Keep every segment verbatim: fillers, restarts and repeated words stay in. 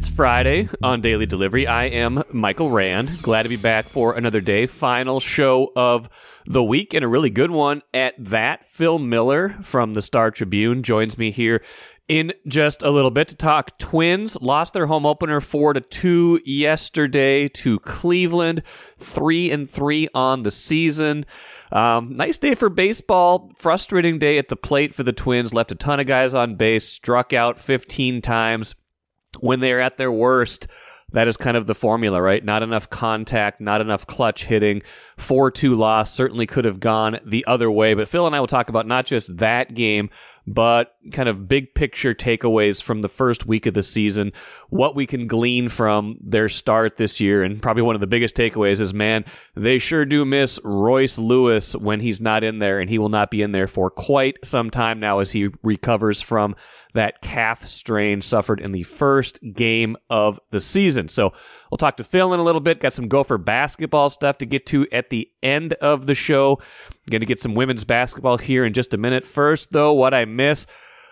It's Friday on Daily Delivery. I am Michael Rand. Glad to be back for another day. Final show of the week, and a really good one at that. Phil Miller from the Star Tribune joins me here in just a little bit to talk Twins. Lost their home opener four to two yesterday to Cleveland. Three and three on the season. Um, nice day for baseball. Frustrating day at the plate for the Twins. Left a ton of guys on base. Struck out fifteen times. When they're at their worst, that is kind of the formula, right? Not enough contact, not enough clutch hitting. four two loss certainly could have gone the other way. But Phil and I will talk about not just that game, but kind of big picture takeaways from the first week of the season, what we can glean from their start this year. And probably one of the biggest takeaways is, man, they sure do miss Royce Lewis when he's not in there, and he will not be in there for quite some time now as he recovers from that calf strain suffered in the first game of the season. So we'll talk to Phil in a little bit. Got some Gopher basketball stuff to get to at the end of the show. Going to get some women's basketball here in just a minute. First, though, what I miss.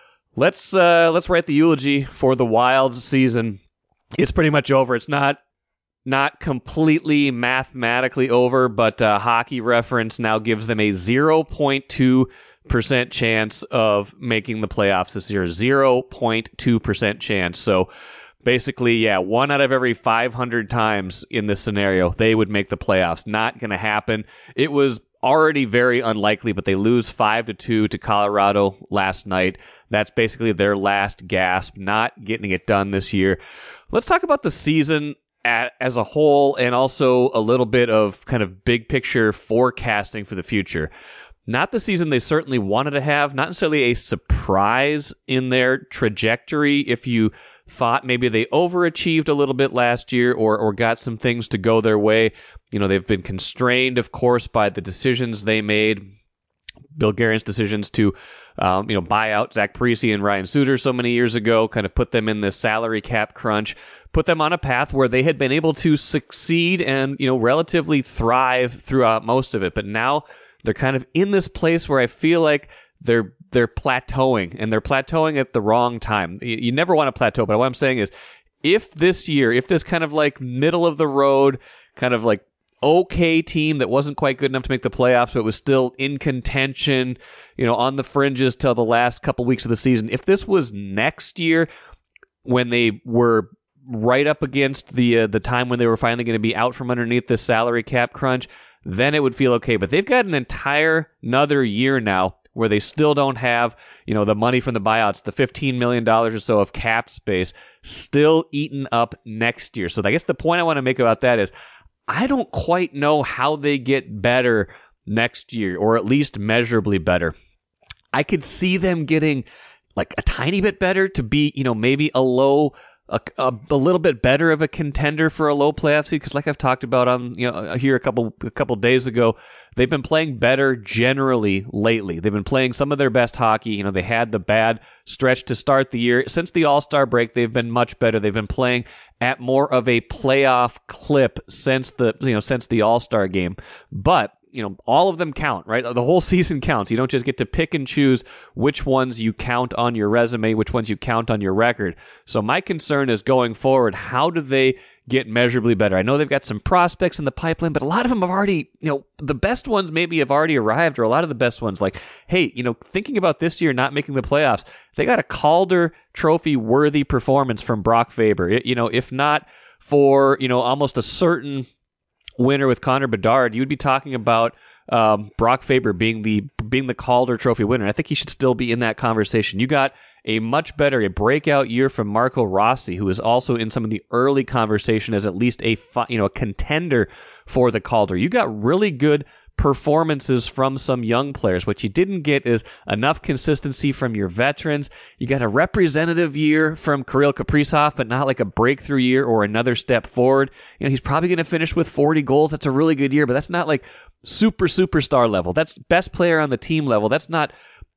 Let's uh, let's write the eulogy for the Wild's season. It's pretty much over. It's not not completely mathematically over, but uh, Hockey Reference now gives them a zero point two percent chance of making the playoffs this year. zero point two percent chance. So basically, yeah, one out of every five hundred times in this scenario, they would make the playoffs. Not going to happen. It was already very unlikely, but they lose five to two to Colorado last night. That's basically their last gasp, not getting it done this year. Let's talk about the season at, as a whole, and also a little bit of kind of big picture forecasting for the future. Not the season they certainly wanted to have, not necessarily a surprise in their trajectory if you thought maybe they overachieved a little bit last year or or got some things to go their way. You know, they've been constrained, of course, by the decisions they made. Bill Guerin's decisions to um, you know, buy out Zach Parise and Ryan Suter so many years ago, kind of put them in this salary cap crunch, put them on a path where they had been able to succeed and, you know, relatively thrive throughout most of it. But now they're kind of in this place where I feel like they're they're plateauing, and they're plateauing at the wrong time. You, you never want to plateau, but what I'm saying is, if this year, if this kind of like middle of the road, kind of like okay team that wasn't quite good enough to make the playoffs, but was still in contention, you know, on the fringes till the last couple weeks of the season, if this was next year when they were right up against the uh, the time when they were finally going to be out from underneath the salary cap crunch, then it would feel okay. But they've got an entire another year now where they still don't have, you know, the money from the buyouts, the fifteen million dollars or so of cap space still eaten up next year. So I guess the point I want to make about that is I don't quite know how they get better next year, or at least measurably better. I could see them getting like a tiny bit better to be, you know, maybe a low A, a, a little bit better of a contender for a low playoff seed, because like I've talked about on, you know, here a couple a couple days ago, they've been playing better generally lately. They've been playing some of their best hockey. You know, they had the bad stretch to start the year. Since the All-Star break, they've been much better. They've been playing at more of a playoff clip since the, you know, since the All-Star game. But you know, all of them count, right? The whole season counts. You don't just get to pick and choose which ones you count on your resume, which ones you count on your record. So my concern is going forward, how do they get measurably better? I know they've got some prospects in the pipeline, but a lot of them have already, you know, the best ones maybe have already arrived, or a lot of the best ones, like, hey, you know, thinking about this year not making the playoffs, they got a Calder Trophy worthy performance from Brock Faber. It, you know, if not for, you know, almost a certain winner with Connor Bedard, you would be talking about um, Brock Faber being the being the Calder Trophy winner. I think he should still be in that conversation. You got a much better, a breakout year from Marco Rossi, who is also in some of the early conversation as at least a you know a contender for the Calder. You got really good performances from some young players. What you didn't get is enough consistency from your veterans. You got a representative year from Kirill Kaprizov, but not like a breakthrough year or another step forward. You know, he's probably going to finish with forty goals. That's a really good year, but that's not like super superstar level. That's best player on the team level. That's not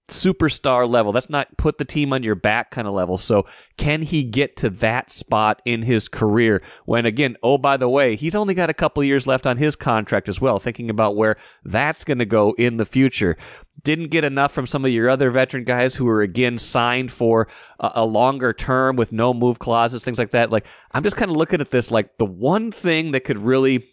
superstar level. That's not put the team on your back kind of level. So can he get to that spot in his career when, again, oh, by the way, he's only got a couple years left on his contract as well, thinking about where that's going to go in the future. Didn't get enough from some of your other veteran guys who were, again, signed for a, a longer term with no move clauses, things like that. Like, I'm just kind of looking at this like the one thing that could really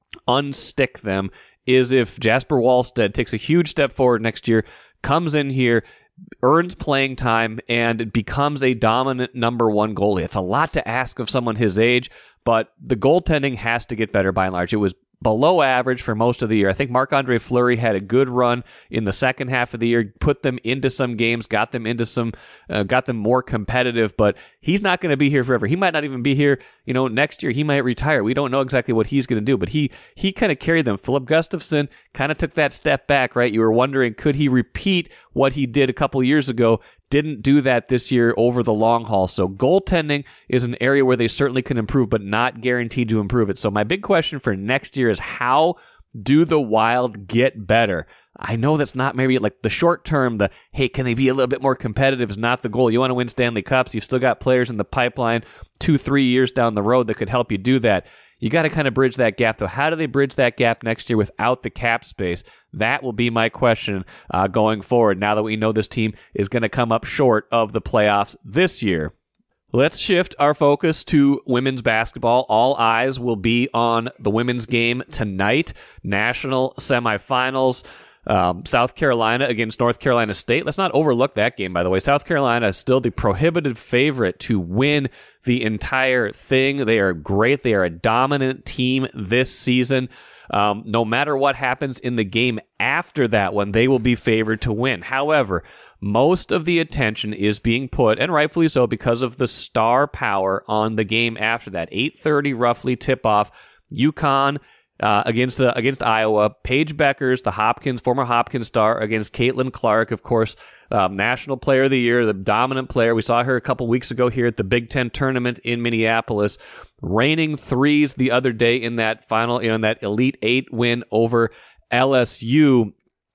unstick them is if Jasper Wallstedt takes a huge step forward next year, comes in here, earns playing time, and becomes a dominant number one goalie. It's a lot to ask of someone his age, but the goaltending has to get better by and large. It was below average for most of the year. I think Marc-Andre Fleury had a good run in the second half of the year, put them into some games, got them into some, uh, got them more competitive, but he's not going to be here forever. He might not even be here, you know, next year. He might retire. We don't know exactly what he's going to do, but he, he kind of carried them. Philip Gustafsson kind of took that step back, right? You were wondering, could he repeat what he did a couple years ago? Didn't do that this year over the long haul. So goaltending is an area where they certainly can improve, but not guaranteed to improve it. So my big question for next year is, how do the Wild get better? I know that's not maybe like the short term, the, hey, can they be a little bit more competitive is not the goal. You want to win Stanley Cups. You've still got players in the pipeline two, three years down the road that could help you do that. You got to kind of bridge that gap, though. How do they bridge that gap next year without the cap space? That will be my question uh, going forward, now that we know this team is going to come up short of the playoffs this year. Let's shift our focus to women's basketball. All eyes will be on the women's game tonight. National semifinals. Um, South Carolina against North Carolina State. Let's not overlook that game, by the way. South Carolina is still the prohibited favorite to win the entire thing. They are great. They are a dominant team this season. Um, no matter what happens in the game after that one, they will be favored to win. However, most of the attention is being put, and rightfully so, because of the star power on the game after that. eight thirty roughly tip-off. UConn Uh, against the against Iowa, Paige Beckers, the Hopkins former Hopkins star, against Caitlin Clark, of course, um, National Player of the Year, the dominant player. We saw her a couple weeks ago here at the Big Ten tournament in Minneapolis, raining threes the other day in that final, you know, in that Elite Eight win over L S U.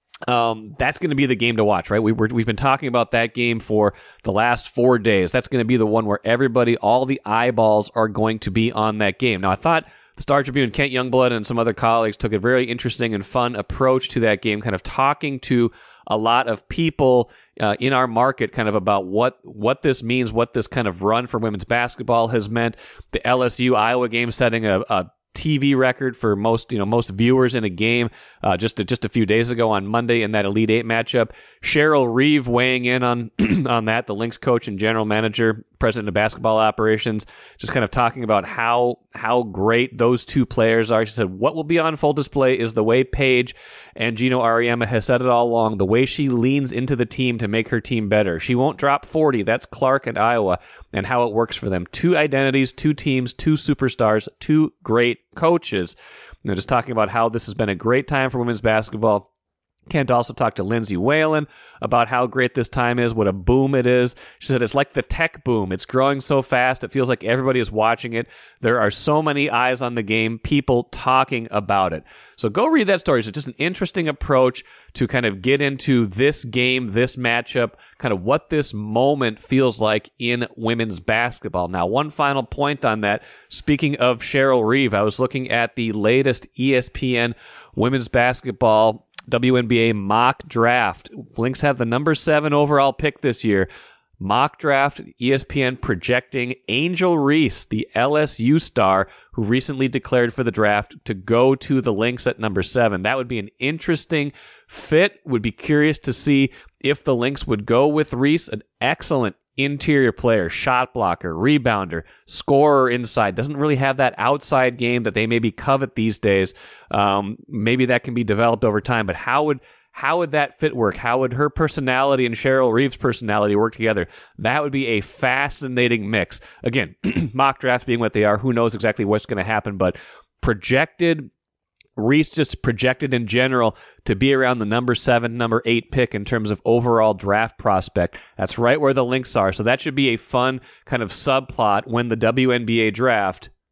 Um, that's going to be the game to watch, right? We were, we've been talking about that game for the last four days. That's going to be the one where everybody, all the eyeballs are going to be on that game. Now, I thought the Star Tribune, Kent Youngblood, and some other colleagues took a very interesting and fun approach to that game, kind of talking to a lot of people uh, in our market kind of about what, what this means, what this kind of run for women's basketball has meant. The L S U-Iowa game setting a, a T V record for most, you know, most viewers in a game uh, just a, just a few days ago on Monday in that Elite Eight matchup. Cheryl Reeve weighing in on on that, the Lynx coach and general manager, president of basketball operations, just kind of talking about how how great those two players are. She said, what will be on full display is the way Paige and Gino Auriemma has said it all along, the way she leans into the team to make her team better. She won't drop forty. That's Clark and Iowa, and how it works for them. Two identities, two teams, two superstars, two great coaches. You know, just talking about how this has been a great time for women's basketball. Kent also talked to Lindsay Whalen about how great this time is, what a boom it is. She said it's like the tech boom. It's growing so fast. It feels like everybody is watching it. There are so many eyes on the game, people talking about it. So go read that story. It's just an interesting approach to kind of get into this game, this matchup, kind of what this moment feels like in women's basketball. Now, one final point on that. Speaking of Cheryl Reeve, I was looking at the latest E S P N women's basketball W N B A mock draft. Lynx have the number seven overall pick this year. Mock draft, E S P N projecting Angel Reese, the L S U star who recently declared for the draft, to go to the Lynx at number seven. That would be an interesting fit. Would be curious to see if the Lynx would go with Reese, an excellent interior player, shot blocker, rebounder, scorer inside. Doesn't really have that outside game that they maybe covet these days. Um, maybe that can be developed over time, but how would how would that fit work? How would her personality and Cheryl Reeve's personality work together? That would be a fascinating mix. Again, mock drafts being what they are, who knows exactly what's going to happen, but projected Reese just projected in general to be around the number seven, number eight pick in terms of overall draft prospect. That's right where the Lynx are. So that should be a fun kind of subplot when the W N B A draft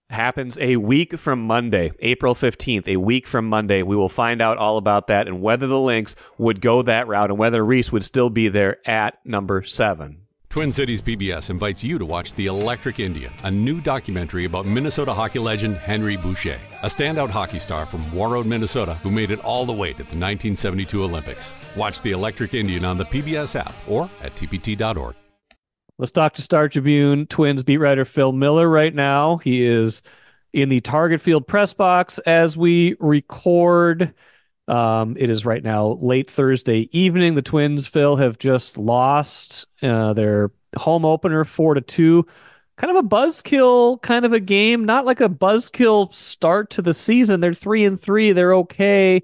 happens a week from Monday, April fifteenth, a week from Monday. We will find out all about that and whether the Lynx would go that route and whether Reese would still be there at number seven. Twin Cities P B S invites you to watch The Electric Indian, a new documentary about Minnesota hockey legend Henry Boucher, a standout hockey star from Warroad, Minnesota, who made it all the way to the nineteen seventy-two Olympics. Watch The Electric Indian on the P B S app or at T P T dot org. Let's talk to Star Tribune Twins beat writer Phil Miller right now. He is in the Target Field press box as we record. Um, it is right now late Thursday evening. The Twins, Phil, have just lost uh, their home opener four to two. Kind of a buzzkill kind of a game, not like a buzzkill start to the season. They're three and three. They're okay.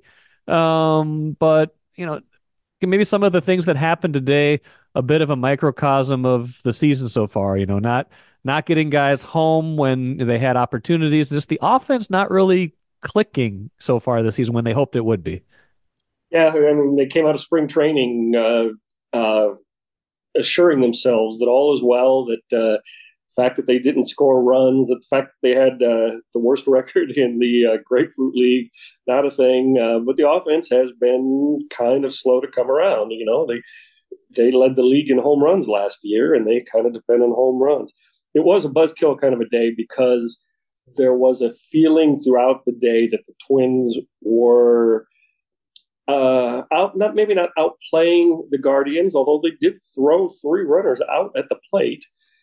Um, but, you know, maybe some of the things that happened today, a bit of a microcosm of the season so far, you know, not not getting guys home when they had opportunities. Just the offense not really clicking so far this season when they hoped it would be. Yeah, I mean, they came out of spring training uh, uh, assuring themselves that all is well, that uh, the fact that they didn't score runs, that the fact that they had uh, the worst record in the uh, Grapefruit League, not a thing. Uh, but the offense has been kind of slow to come around. You know, they they led the league in home runs last year, and they kind of depend on home runs. It was a buzzkill kind of a day because there was a feeling throughout the day that the Twins were uh, out, not maybe not outplaying the Guardians, although they did throw three runners out at the plate,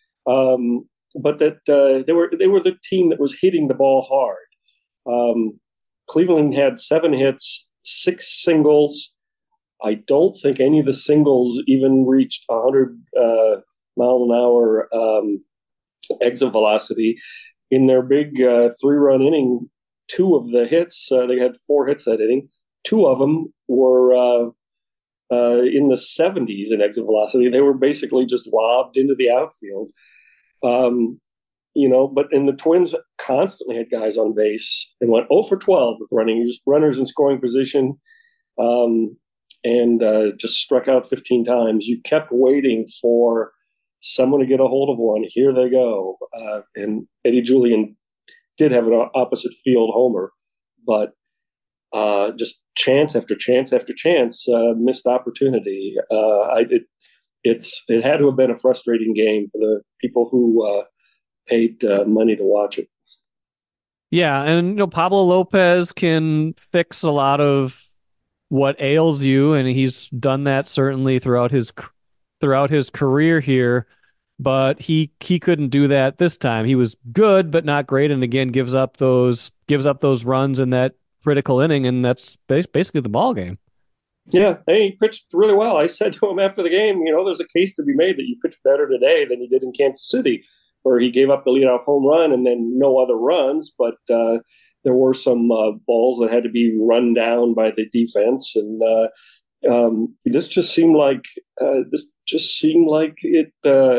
um, but that uh, they were they were the team that was hitting the ball hard. Um, Cleveland had seven hits, six singles. I don't think any of the singles even reached one hundred uh, mile an hour um, exit velocity. In their big uh, three-run inning, two of the hits, uh, they had four hits that inning. Two of them were uh, uh, in the seventies in exit velocity. They were basically just lobbed into the outfield. Um, you know, but and the Twins constantly had guys on base and went oh for twelve with running runners in scoring position, um, and uh, just struck out fifteen times. You kept waiting for someone to get a hold of one. Here they go. Uh, and Eddie Julien did have an opposite field homer, but uh, just chance after chance after chance, uh, missed opportunity. Uh, I it, it's it had to have been a frustrating game for the people who uh, paid uh, money to watch it. Yeah, and you know Pablo Lopez can fix a lot of what ails you, and he's done that certainly throughout his throughout his career here, but he he couldn't do that this time. He was good, but not great, and again gives up those gives up those runs in that critical inning, and that's basically the ball game. Yeah, hey, he pitched really well. I said to him after the game, you know, there's a case to be made that you pitched better today than you did in Kansas City, where he gave up the leadoff home run and then no other runs, but uh, there were some uh, balls that had to be run down by the defense, and uh, um, this just seemed like uh, this just seemed like it. Uh,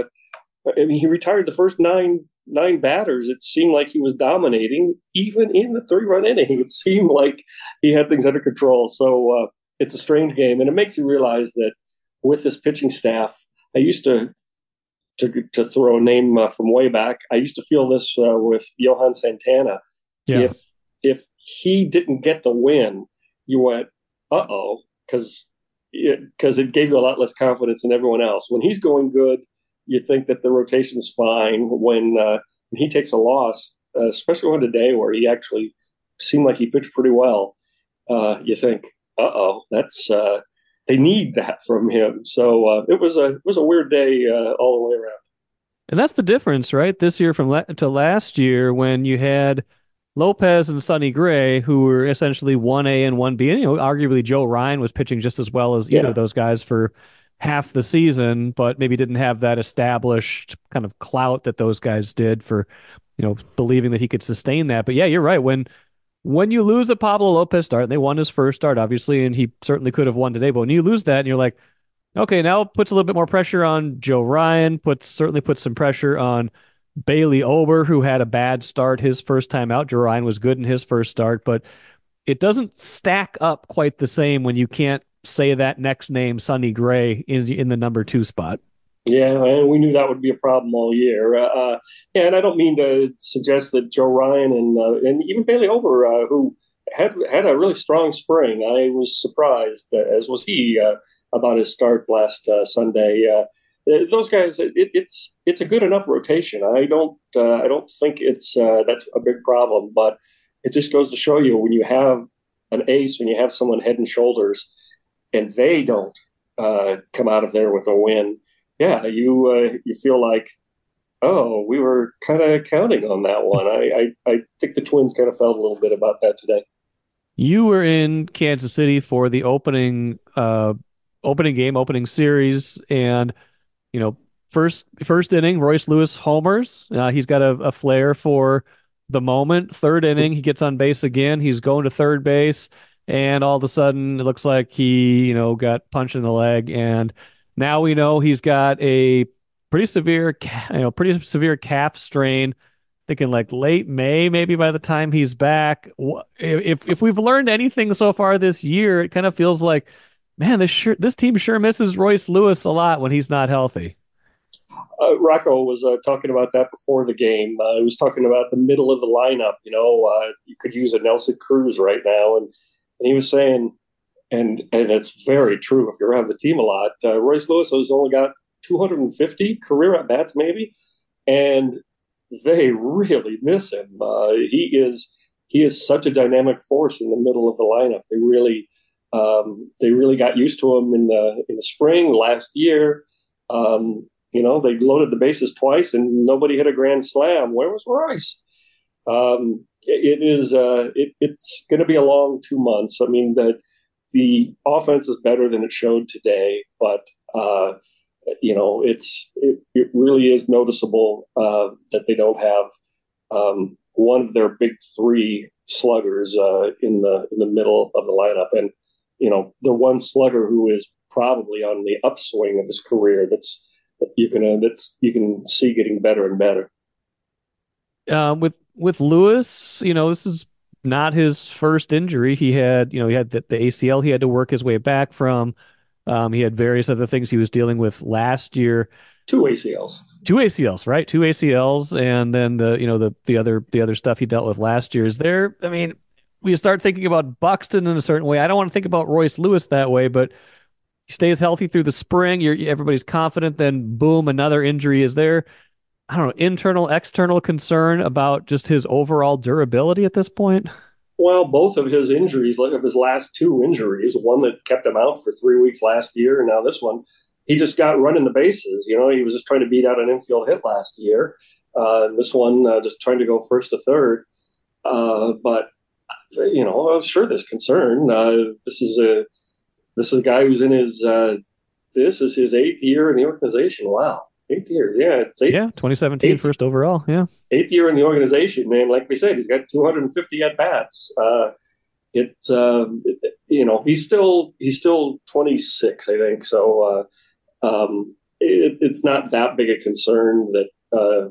I mean, he retired the first nine nine batters. It seemed like he was dominating, even in the three run inning. It seemed like he had things under control. So uh, it's a strange game, and it makes you realize that with this pitching staff, I used to. To, to throw a name uh, from way back, I used to feel this uh, with Johan Santana. Yeah. If if he didn't get the win, you went, uh oh, because because it, it gave you a lot less confidence in everyone else. When he's going good, you think that the rotation's fine. When, uh, when he takes a loss, uh, especially on a day where he actually seemed like he pitched pretty well, uh, you think, uh oh, that's. Uh, They need that from him. So uh, it was a it was a weird day uh, all the way around. And that's the difference, right? This year from la- to last year, when you had Lopez and Sonny Gray, who were essentially one A and one B. And, you know, arguably Joe Ryan was pitching just as well as either Yeah. of those guys for half the season, but maybe didn't have that established kind of clout that those guys did for, you know, believing that he could sustain that. But yeah, you're right. When When you lose a Pablo Lopez start, and they won his first start, obviously, and he certainly could have won today, but when you lose that and you're like, okay, now it puts a little bit more pressure on Joe Ryan, puts certainly puts some pressure on Bailey Ober, who had a bad start his first time out. Joe Ryan was good in his first start, but it doesn't stack up quite the same when you can't say that next name, Sonny Gray, in, in the number two spot. Yeah, and we knew that would be a problem all year. Uh, uh, yeah, and I don't mean to suggest that Joe Ryan and uh, and even Bailey Ober, uh, who had had a really strong spring, I was surprised, uh, as was he, uh, about his start last uh, Sunday. Uh, those guys, it, it's it's a good enough rotation. I don't uh, I don't think it's uh, that's a big problem, but it just goes to show you when you have an ace, when you have someone head and shoulders, and they don't uh, come out of there with a win. Yeah, you uh, you feel like, oh, we were kind of counting on that one. I, I I think the Twins kind of felt a little bit about that today. You were in Kansas City for the opening uh opening game, opening series, and you know, first first inning, Royce Lewis homers. Uh, he's got a, a flair for the moment. Third inning, he gets on base again. He's going to third base, and all of a sudden, it looks like he, you know, got punched in the leg. And now we know he's got a pretty severe, ca- you know, pretty severe calf strain. Thinking like late May, maybe by the time he's back. Wh- If if we've learned anything so far this year, it kind of feels like, man, this sure this team sure misses Royce Lewis a lot when he's not healthy. Uh, Rocco was uh, talking about that before the game. Uh, he was talking about the middle of the lineup. You know, uh, you could use a Nelson Cruz right now, and and he was saying, and and it's very true. If you're around the team a lot, uh, Royce Lewis has only got two hundred fifty career at bats, maybe, and they really miss him. Uh, he is he is such a dynamic force in the middle of the lineup. They really um, they really got used to him in the in the spring last year. Um, you know, they loaded the bases twice and nobody hit a grand slam. Where was Royce? Um, it, it is uh, it, it's going to be a long two months. I mean, the the offense is better than it showed today, but uh, you know, it's it, it really is noticeable uh, that they don't have um, one of their big three sluggers uh, in the in the middle of the lineup, and you know, the one slugger who is probably on the upswing of his career. That's you can uh, that's you can see getting better and better. Uh, with with Lewis, you know, this is not his first injury. He had, you know, he had the, the A C L he had to work his way back from. Um, he had various other things he was dealing with last year. Two A C Ls. Two A C Ls, right? Two A C Ls, and then the, you know, the the other the other stuff he dealt with last year. Is there? I mean, we start thinking about Buxton in a certain way. I don't want to think about Royce Lewis that way, but he stays healthy through the spring. You're everybody's confident. Then boom, another injury. Is there? I don't know, internal, external concern about just his overall durability at this point? Well, both of his injuries, like of his last two injuries, one that kept him out for three weeks last year, and now this one, he just got running the bases. You know, he was just trying to beat out an infield hit last year. Uh, this one, uh, just trying to go first to third. Uh, but you know, I'm sure there's concern. Uh, this is a this is a guy who's in his uh, this is his eighth year in the organization. Wow, eight years. Yeah, it's eight. Yeah, twenty seventeen eighth, first overall. Yeah, eighth year in the organization, man. Like we said, he's got two hundred fifty at bats. Uh, it's uh, it, you know he's still he's still twenty-six, I think. So uh, um, it, it's not that big a concern that uh,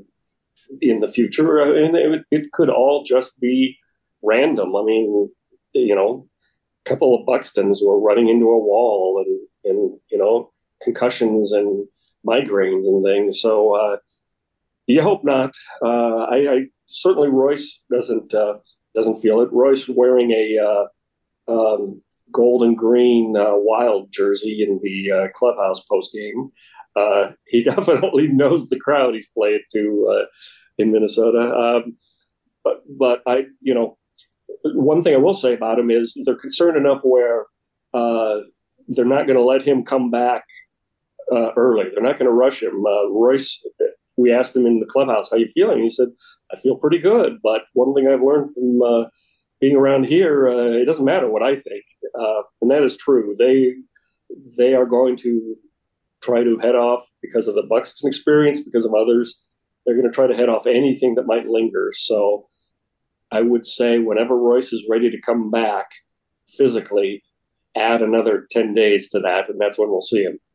in the future, and it, it could all just be random. I mean, you know, a couple of Buxtons were running into a wall, and and you know, concussions and migraines and things. So uh, you hope not. Uh, I, I certainly Royce doesn't uh, doesn't feel it. Royce wearing a uh, um, gold and green uh, Wild jersey in the uh, clubhouse post game. Uh, he definitely knows the crowd he's played to uh, in Minnesota. Um, but but I you know one thing I will say about him is they're concerned enough where uh, they're not going to let him come back uh, early. They're not going to rush him. Uh, Royce, we asked him in the clubhouse, "How you feeling?" He said, "I feel pretty good." But one thing I've learned from uh, being around here, uh, it doesn't matter what I think, uh, and that is true. They they are going to try to head off because of the Buxton experience, because of others. They're going to try to head off anything that might linger. So I would say whenever Royce is ready to come back physically, add another ten days to that, and that's when we'll see him.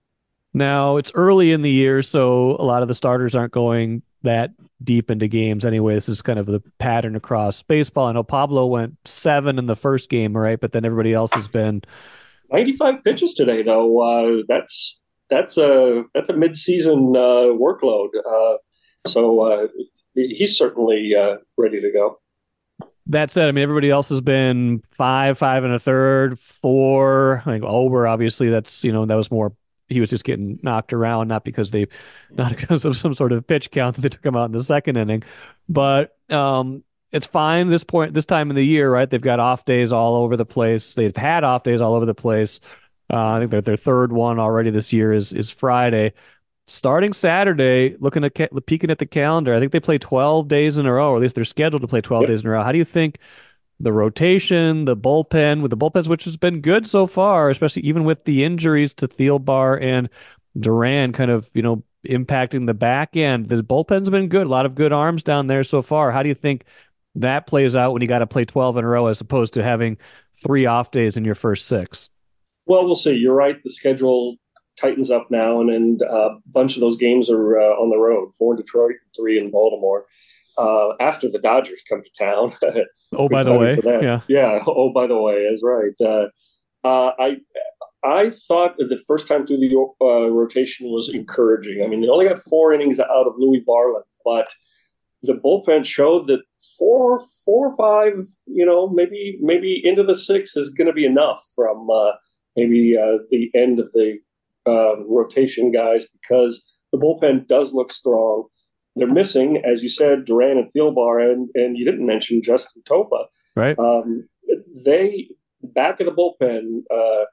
Now, it's early in the year, so a lot of the starters aren't going that deep into games anyway. This is kind of the pattern across baseball. I know Pablo went seven in the first game, right? But then everybody else has been ninety-five pitches today, though. Uh, that's that's a that's a mid-season uh, workload. Uh, so uh, he's certainly uh, ready to go. That said, I mean, everybody else has been five, five and a third, four. I think Ober, obviously, that's, you know, that was more, he was just getting knocked around, not because they, not because of some sort of pitch count that they took him out in the second inning. But um, it's fine this point, this time of the year, right? They've got off days all over the place. They've had off days all over the place. Uh, I think that their third one already this year is is Friday. Starting Saturday, looking at ca- peeking at the calendar, I think they play twelve days in a row, or at least they're scheduled to play twelve Yep. days in a row. How do you think the rotation, the bullpen, with the bullpens, which has been good so far, especially even with the injuries to Thielbar and Duran, kind of, you know, impacting the back end? The bullpen's been good, a lot of good arms down there so far. How do you think that plays out when you got to play twelve in a row as opposed to having three off days in your first six? Well, we'll see. You're right. The schedule tightens up now, and, and uh, a bunch of those games are uh, on the road. Four in Detroit, three in Baltimore. Uh, after the Dodgers come to town. Oh, by the way, yeah, yeah. Oh, by the way, that's right. Uh, uh, I I thought that the first time through the uh, rotation was encouraging. I mean, they only got four innings out of Louis Varland, but the bullpen showed that four, four or five, you know, maybe maybe into the six is going to be enough from uh, maybe uh, the end of the um, rotation guys, because the bullpen does look strong. They're missing, as you said, Duran and Thielbar, and, and you didn't mention Justin Topa. Right. Um, they, back of the bullpen, uh,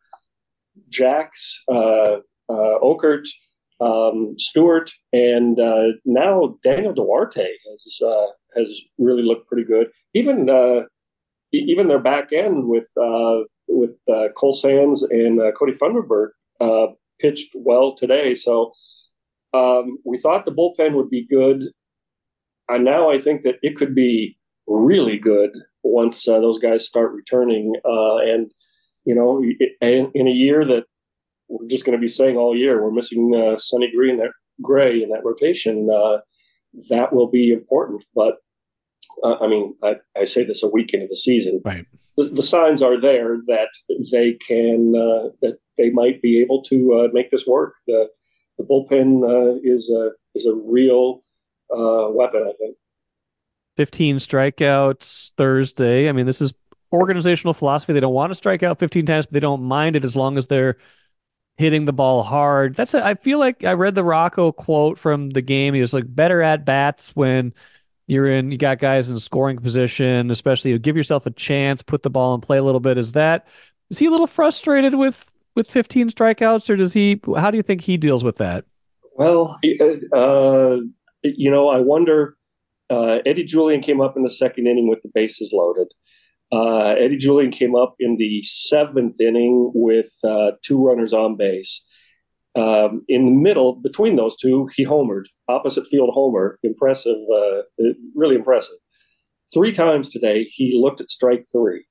Jax, uh, uh, Okert, um, Stewart, and uh, now Daniel Duarte has uh, has really looked pretty good. Even uh, even their back end with uh, with uh, Cole Sands and uh, Cody Funderburg uh, pitched well today. So um, we thought the bullpen would be good, and now I think that it could be really good once uh, those guys start returning. Uh, and you know, in, in a year that we're just going to be saying all year, we're missing uh, Sonny Gray in that Gray in that rotation. Uh, that will be important. But uh, I mean, I, I say this a week into the season. Right. The, the signs are there that they can, uh, that they might be able to uh, make this work. The, the bullpen uh, is a is a real uh, weapon, I think. fifteen strikeouts Thursday. I mean, this is organizational philosophy. They don't want to strike out fifteen times, but they don't mind it as long as they're hitting the ball hard. That's a, I feel like I read the Rocco quote from the game. He was like, better at bats when you're in, you got guys in scoring position, especially you give yourself a chance, put the ball in play a little bit. Is that, is he a little frustrated with, with fifteen strikeouts, or does he, how do you think he deals with that? Well, uh, you know, I wonder, uh, Eddie Julian came up in the second inning with the bases loaded. Uh, Eddie Julian came up in the seventh inning with uh, two runners on base. Um, in the middle, between those two, he homered, opposite field homer. Impressive, uh, really impressive. Three times today, he looked at strike three.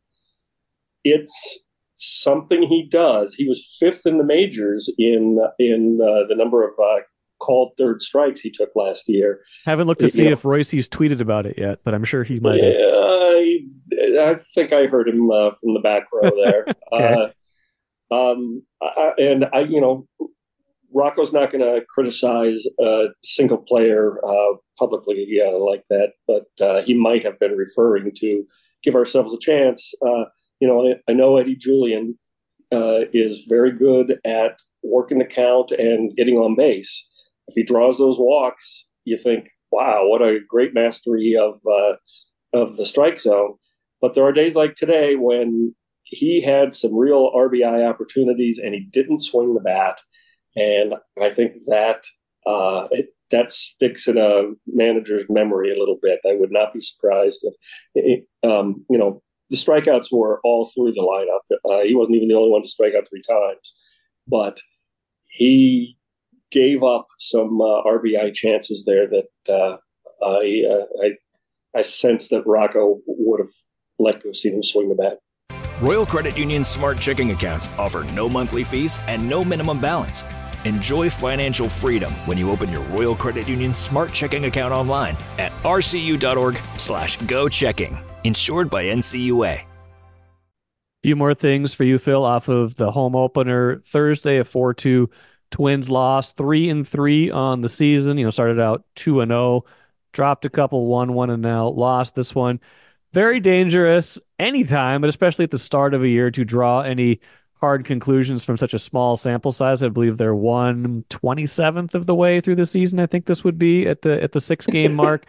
It's something he does. He was fifth in the majors in in uh, the number of uh, called third strikes he took last year. Haven't looked to you see know, if Royce's tweeted about it yet, but I'm sure he might have. I, I think I heard him uh, from the back row there. Okay. uh, um, I, and I, you know, Rocco's not going to criticize a single player uh, publicly yeah, like that, but uh, he might have been referring to give ourselves a chance. Uh, you know, I, I know Eddie Julian uh, is very good at working the count and getting on base. If he draws those walks, you think, wow, what a great mastery of uh, of the strike zone. But there are days like today when he had some real R B I opportunities and he didn't swing the bat. And I think that uh, it, that sticks in a manager's memory a little bit. I would not be surprised if, it, um, you know, the strikeouts were all through the lineup. Uh, he wasn't even the only one to strike out three times. But he gave up some uh, R B I chances there that uh, I, uh, I I sense that Rocco would have liked to have seen him swing the bat. Royal Credit Union's Smart Checking accounts offer no monthly fees and no minimum balance. Enjoy financial freedom when you open your Royal Credit Union Smart Checking account online at rcu.org slash go checking. Insured by N C U A. Few more things for you, Phil, off of the home opener Thursday, a four two Twins lost three and three on the season. You know, started out two and zero, dropped a couple, one one and now lost this one. Very dangerous anytime, but especially at the start of a year to draw any hard conclusions from such a small sample size. I believe they're one twenty-seventh of the way through the season. I think this would be at the at the six game mark.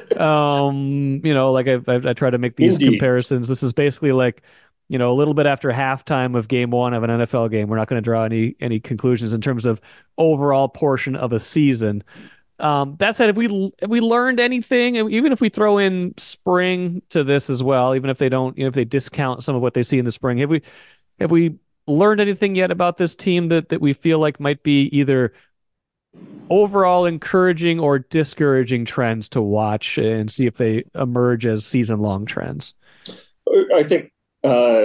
um, you know, like I've, I've I try to make these Indeed. comparisons. This is basically like, you know, a little bit after halftime of game one of an N F L game. We're not going to draw any any conclusions in terms of overall portion of a season. Um, that said, if we if we learned anything, even if we throw in spring to this as well, even if they don't, you know, if they discount some of what they see in the spring, have we have we learned anything yet about this team that that we feel like might be either overall encouraging or discouraging trends to watch and see if they emerge as season long trends? I think uh,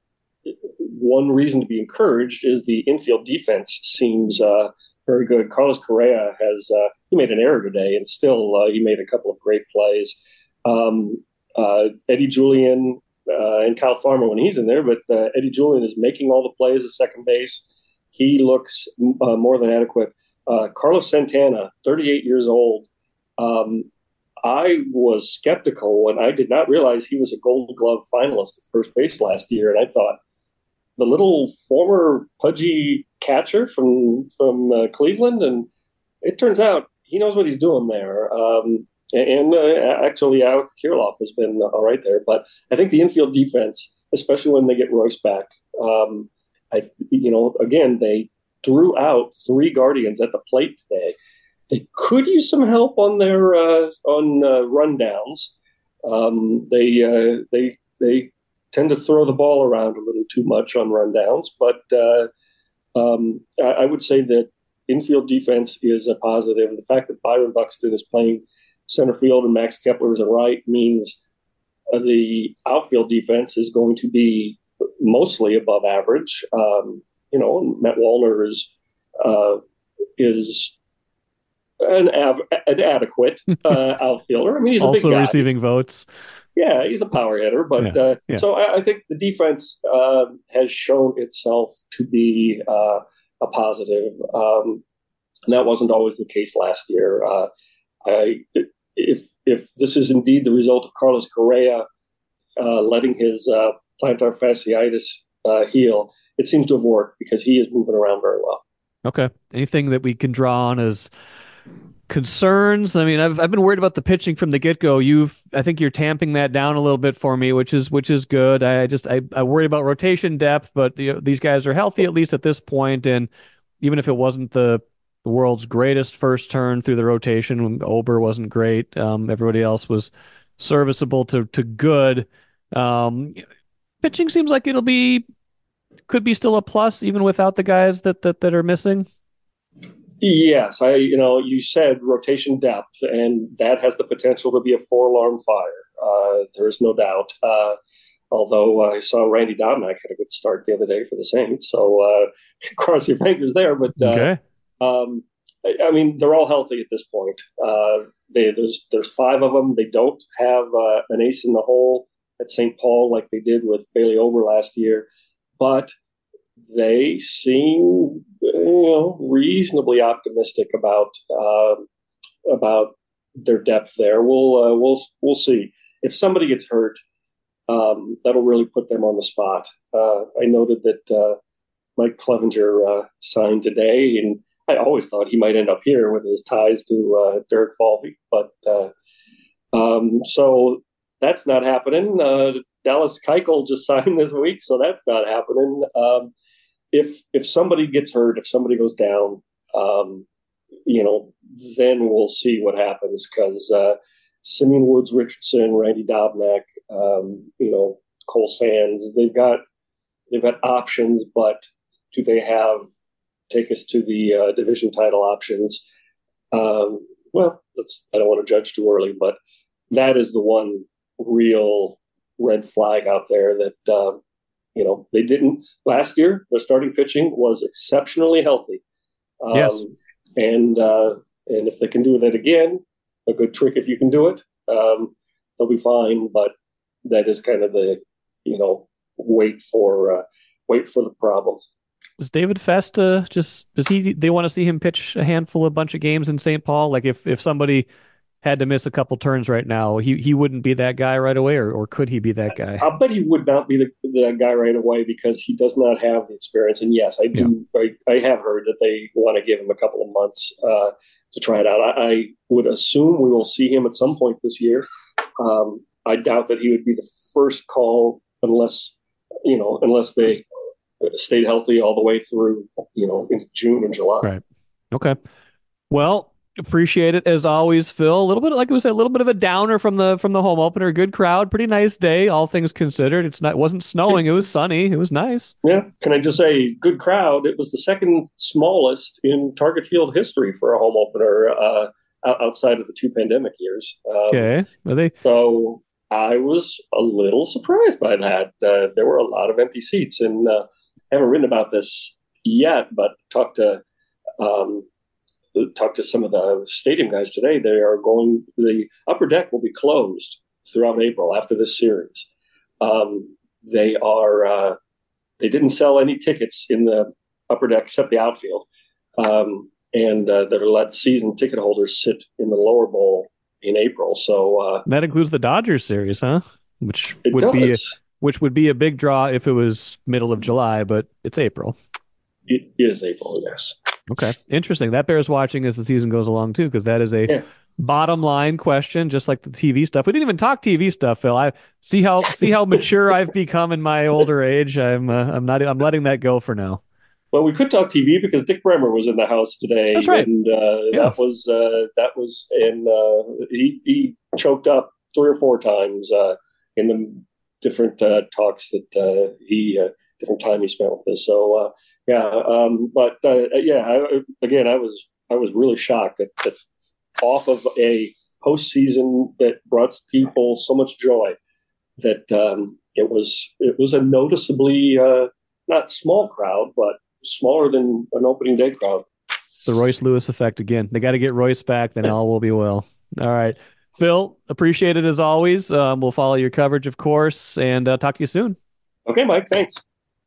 one reason to be encouraged is the infield defense seems uh, very good. Carlos Correa has uh, he made an error today, and still uh, he made a couple of great plays. Um, uh, Eddie Julian uh, and Kyle Farmer when he's in there, but uh, Eddie Julian is making all the plays at second base. He looks uh, more than adequate. Uh, Carlos Santana, thirty-eight years old. Um, I was skeptical when I did not realize he was a Gold Glove finalist at first base last year, and I thought the little former pudgy catcher from from uh, Cleveland, and it turns out he knows what he's doing there. Um, and uh, actually, Alex Kirilloff has been all right there, but I think the infield defense, especially when they get Royce back, um, I you know again they threw out three Guardians at the plate today. They could use some help on their uh, on uh, rundowns. Um, they uh, they they tend to throw the ball around a little too much on rundowns, but uh, um, I, I would say that infield defense is a positive. The fact that Byron Buxton is playing center field and Max Kepler is a right means uh, the outfield defense is going to be mostly above average. Um, you know, Matt Wallner is uh, is. An, av- an adequate uh, outfielder. I mean, he's a also big guy. Receiving votes. Yeah, he's a power hitter. But yeah, uh, yeah. so I, I think the defense uh, has shown itself to be uh, a positive. Um, and that wasn't always the case last year. Uh, I, if if this is indeed the result of Carlos Correa uh, letting his uh, plantar fasciitis uh, heal, it seems to have worked because he is moving around very well. Okay. Anything that we can draw on as concerns? I mean, I've I've been worried about the pitching from the get-go. You've I think you're tamping that down a little bit for me, which is which is good. I just I, I worry about rotation depth, but you know, these guys are healthy at least at this point, and even if it wasn't the, the world's greatest first turn through the rotation, when Ober wasn't great, um, everybody else was serviceable to to good. Um, pitching seems like it'll be could be still a plus even without the guys that that, that are missing. Yes, I. You know, you said rotation depth, and that has the potential to be a four-alarm fire. Uh, there is no doubt. Uh, although I saw Randy Dominic had a good start the other day for the Saints, so uh, cross your fingers there. But uh, okay. um, I, I mean, they're all healthy at this point. Uh, they, there's there's five of them. They don't have uh, an ace in the hole at Saint Paul like they did with Bailey Ober last year, but they seem, you know, reasonably optimistic about uh, about their depth there. We'll uh, we'll we'll see. If somebody gets hurt, um, that'll really put them on the spot. Uh, I noted that uh, Mike Clevenger uh, signed today, and I always thought he might end up here with his ties to uh, Derek Falvey, but uh, um, so that's not happening. Uh, Dallas Keuchel just signed this week, so that's not happening. Um, if if somebody gets hurt, if somebody goes down, um, you know, then we'll see what happens because uh, Simeon Woods, Richardson, Randy Dobnak, um, you know, Cole Sands, they've got they've got options, but do they have take us to the uh, division title options? Um, well, let's. I don't want to judge too early, but that is the one real red flag out there that, uh, you know, they didn't last year. Their starting pitching was exceptionally healthy. Um, yes. And, uh, and if they can do that again, a good trick if you can do it, um, they'll be fine. But that is kind of the, you know, wait for, uh, wait for the problem. Is David Festa just does he they want to see him pitch a handful of bunch of games in Saint Paul? Like if if somebody had to miss a couple turns right now, he he wouldn't be that guy right away, or or could he be that guy? I, I bet he would not be the, the guy right away because he does not have the experience. And yes, I do. Yeah. I, I have heard that they want to give him a couple of months uh, to try it out. I, I would assume we will see him at some point this year. Um, I doubt that he would be the first call unless you know unless they stayed healthy all the way through, you know, into June and July. Right. Okay. Well, appreciate it as always, Phil. A little bit, like we said, a little bit of a downer from the from the home opener. Good crowd, pretty nice day, all things considered. It's not, it wasn't snowing. It was sunny. It was nice. Yeah. Can I just say, good crowd. It was the second smallest in Target Field history for a home opener uh, outside of the two pandemic years. Um, okay. Are they? So I was a little surprised by that. Uh, there were a lot of empty seats, and uh, I haven't written about this yet, but talked to um, talked to some of the stadium guys today. They are going. The upper deck will be closed throughout April after this series. Um, they are. Uh, they didn't sell any tickets in the upper deck except the outfield, um, and uh, they're let season ticket holders sit in the lower bowl in April. So uh, that includes the Dodgers series, huh? Which it would does. be. A- Which would be a big draw if it was middle of July, but it's April. It is April, yes. Okay, interesting. That bears watching as the season goes along, too, because that is a yeah. bottom line question, just like the T V stuff. We didn't even talk T V stuff, Phil. I see how see how mature I've become in my older age. I'm uh, I'm not I'm letting that go for now. Well, we could talk T V because Dick Bremer was in the house today. That's right. And uh, yeah. that was uh, that was and uh, he he choked up three or four times uh, in the different uh, talks that uh, he, uh, different time he spent with us. So, uh, yeah, um, but uh, yeah, I, again, I was I was really shocked that, that off of a postseason that brought people so much joy that um, it was it was a noticeably uh, not small crowd, but smaller than an opening day crowd. The Royce Lewis effect again. They got to get Royce back, then all will be well. All right. Phil, appreciate it as always. Um, we'll follow your coverage, of course, and uh, talk to you soon. Okay, Mike. Thanks.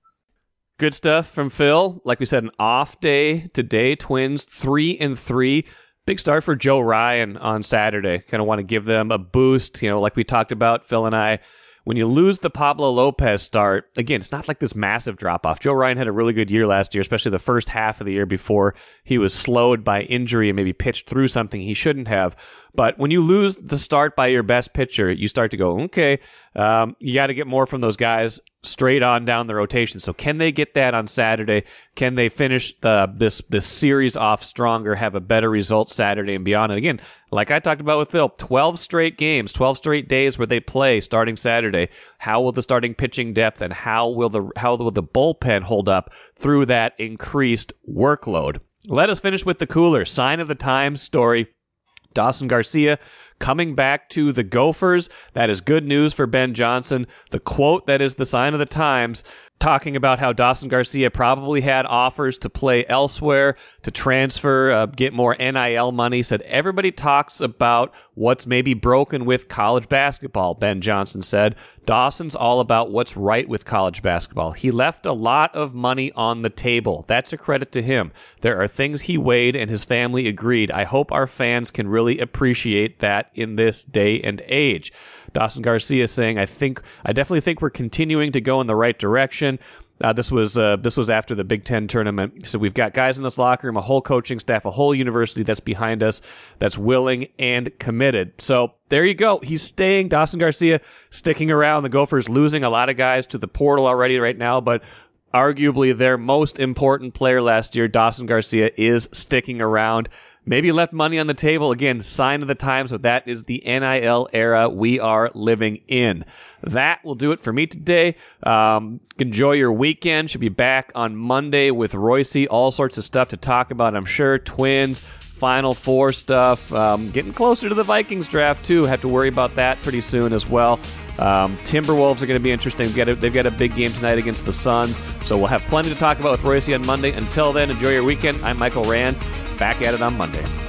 Good stuff from Phil. Like we said, an off day today. Twins three and three. Big start for Joe Ryan on Saturday. Kind of want to give them a boost. You know, like we talked about, Phil and I. When you lose the Pablo Lopez start, again, it's not like this massive drop-off. Joe Ryan had a really good year last year, especially the first half of the year before he was slowed by injury and maybe pitched through something he shouldn't have. But when you lose the start by your best pitcher, you start to go, okay, um, you got to get more from those guys straight on down the rotation. So can they get that on Saturday? Can they finish the, this this series off stronger, have a better result Saturday and beyond? And again, like I talked about with Phil, twelve straight games, twelve straight days where they play starting Saturday. How will the starting pitching depth and how will the how will the bullpen hold up through that increased workload? Let us finish with the cooler. Sign of the times story. Dawson Garcia coming back to the Gophers. That is good news for Ben Johnson. The quote that is the sign of the times, talking about how Dawson Garcia probably had offers to play elsewhere, to transfer, uh, get more N I L money. Said everybody talks about what's maybe broken with college basketball, Ben Johnson said. Dawson's all about what's right with college basketball. He left a lot of money on the table. That's a credit to him. There are things he weighed and his family agreed. I hope our fans can really appreciate that in this day and age. Dawson Garcia saying, I think, I definitely think we're continuing to go in the right direction. Uh, this was uh, this was after the Big Ten tournament. So we've got guys in this locker room, a whole coaching staff, a whole university that's behind us, that's willing and committed. So there you go. He's staying. Dawson Garcia sticking around. The Gophers losing a lot of guys to the portal already right now, but arguably their most important player last year, Dawson Garcia, is sticking around. Maybe left money on the table. Again, sign of the times, but that is the N I L era we are living in. That will do it for me today. Um, enjoy your weekend. Should be back on Monday with Royce. All sorts of stuff to talk about, I'm sure. Twins, Final Four stuff. Um, getting closer to the Vikings draft, too. Have to worry about that pretty soon as well. Um, Timberwolves are going to be interesting. They've got, a, they've got a big game tonight against the Suns. So we'll have plenty to talk about with Royce on Monday. Until then, enjoy your weekend. I'm Michael Rand. Back at it on Monday.